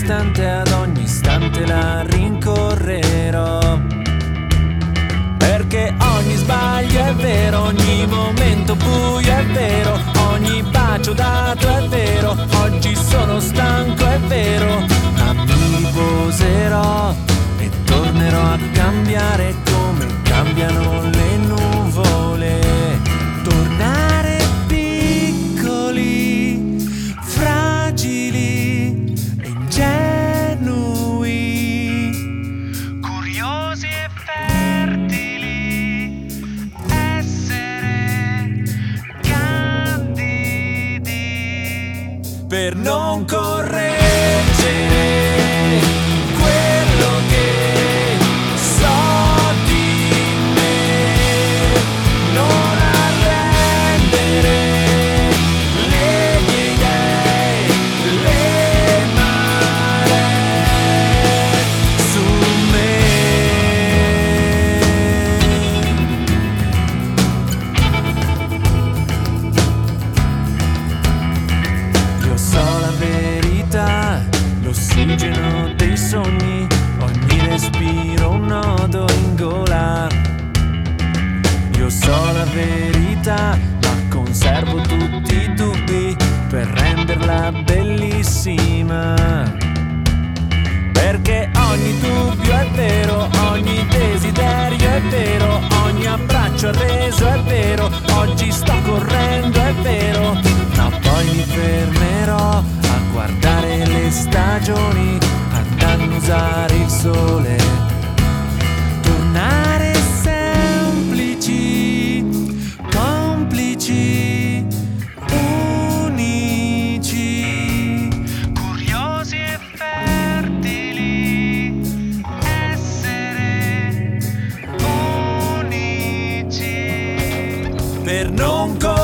ad ogni istante la rincorrerò. Perché ogni sbaglio è vero, ogni momento buio è vero, ogni bacio dato è vero, oggi sono stanco è vero, ma mi riposerò e tornerò a cambiare come cambiano le nuvole. Tornare piccoli, fragili e ingenui, curiosi e fertili, essere candidi per non correggere quello che so di me, non arrendere le mie idee, le maree su me. Io so la verità, l'ossigeno dei sogni, ogni respiro un nodo in gola. Io so la verità, ma conservo tutti i dubbi per renderla bellissima. Perché ogni dubbio è vero, ogni desiderio è vero, ogni abbraccio arreso è vero, oggi sto correndo è vero, ma poi mi fermerò a guardare le stagioni, ad annusare il sole, tornare semplici, complici, unici, curiosi e fertili, essere unici per non